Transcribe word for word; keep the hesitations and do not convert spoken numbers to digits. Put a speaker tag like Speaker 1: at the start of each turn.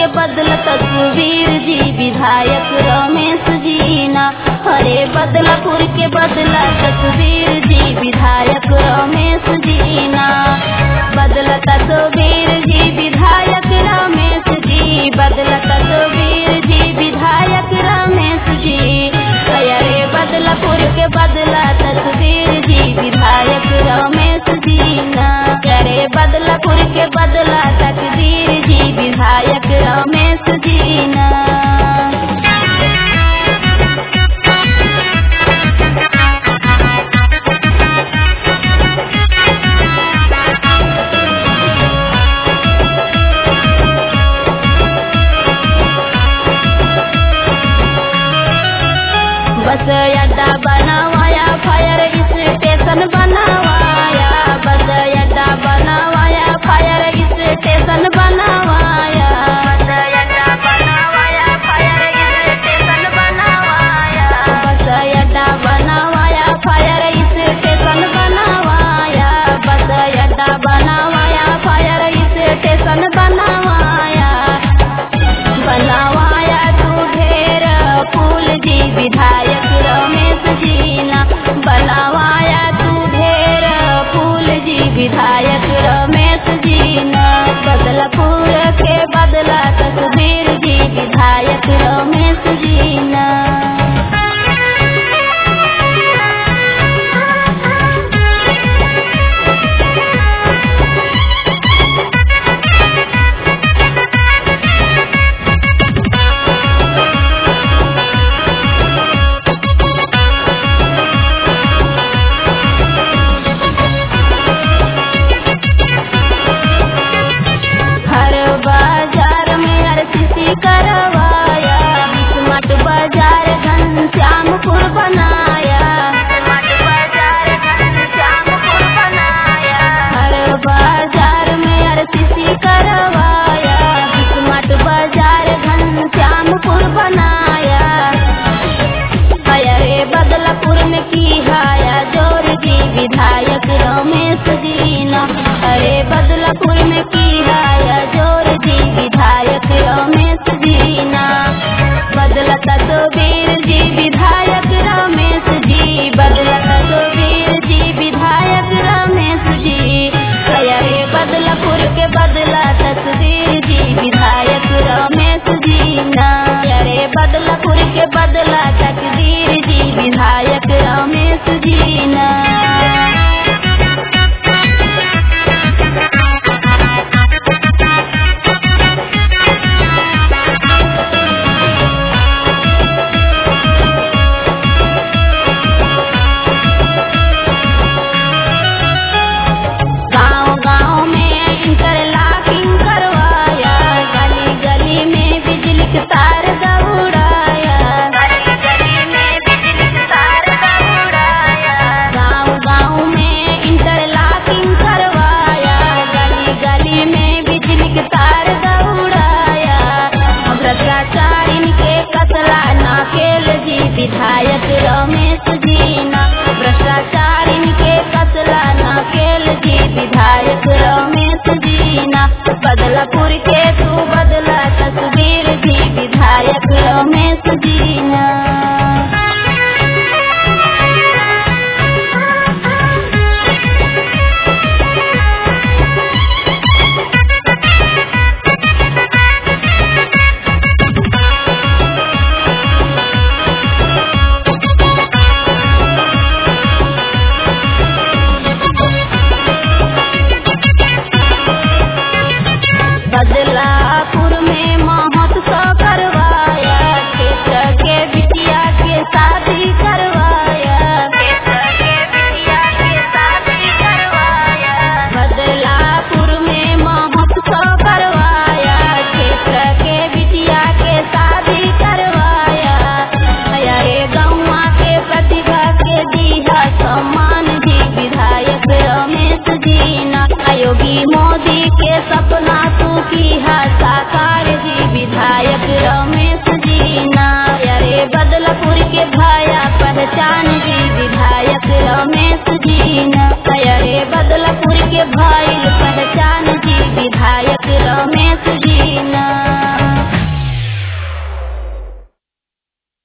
Speaker 1: के बदला तस्वीर जी विधायक रमेश जी ना। अरे बदलापुर के बदला तस्वीर जी विधायक रमेश जी ना। बदला तस्वीर जी विधायक रमेश जी, बदला तस्वीर जी विधायक रमेश जी। अरे बदलापुर के बदला तस्वीर जी विधायक रमेश जी ना। अरे बदलापुर के बदला तकदीर जी विधायक रमेश जी ना। बस अड्डा बनावाया, फायर स्टेशन बनावाया। बस अड्डा बनावाया, फायर स्टेशन बनावाया। बस अड्डा बनावाया, फायर स्टेशन बनावाया। बस अड्डा बनावाया, फायर स्टेशन बनावाया। बस अड्डा बनावाया, फायर स्टेशन बनावाया। बनावाया तू ढेर फूल जी विधायक रमेश जी ना। बनावाया तू ढेर फूल जी विधायक रमेश जी ना। बदलापुर के बदला तस्वीर जी विधायक रमेश जी ना। हर बाजार में आरसीसी करवाया, स्मार्ट बाजार घनश्यामपुर बनाया। स्मार्ट बाजार घनश्यामपुर बनाया। हर बाजार में आरसीसी करवाया, स्मार्ट बाजार घनश्यामपुर बनाया। अरे बदलापुर में की हाया जोर जी विधायक रमेश जी ना। अरे बदलापुर में की हाया जोर जी विधायक रमेश जी ना। बदला तस्वीर जी विधायक रमेश जी, बदला तस्वीर जी विधायक रमेश जी। अरे बदलापुर के बदला तस्वीर जी विधायक रमेश जी ना। अरे बदलापुर के बदला तकदीर जी विधायक रमेश जी ना। गाँव गाँव में इंटरलॉकिंग करवाया, गली गली में बिजली के तार दौड़ाया। गली गली में बिजली के तार दौड़ाया। गाँव गाँव में इंटरलॉकिंग करवाया, गली गली में बिजली के तार दौड़ाया। भ्रष्टाचारी के कतला नाकेल जी विधायक रमेश जी ना। भ्रष्टाचारी के कतला नाकेल जी विधायक रमेश जी ना। बदलापुर के तू बदला तस्वीर जी विधायक रमेश जी ना। बदलापुर में महोत्सव करवाया, क्षेत्र के बिटिया के शादी करवाया। क्षेत्र के बिटिया के शादी करवाया। बदलापुर में महोत्सव करवाया, क्षेत्र के बिटिया के शादी करवाया। अरे गौवा के प्रतिभा के दिया सम्मान जी विधायक रमेश जी ना। योगी मोदी के सपना तू की है साकार जी विधायक रमेश जी ना। अरे बदलापुर के भाया पहचान जी विधायक रमेश जी ना। अरे बदलापुर के भाई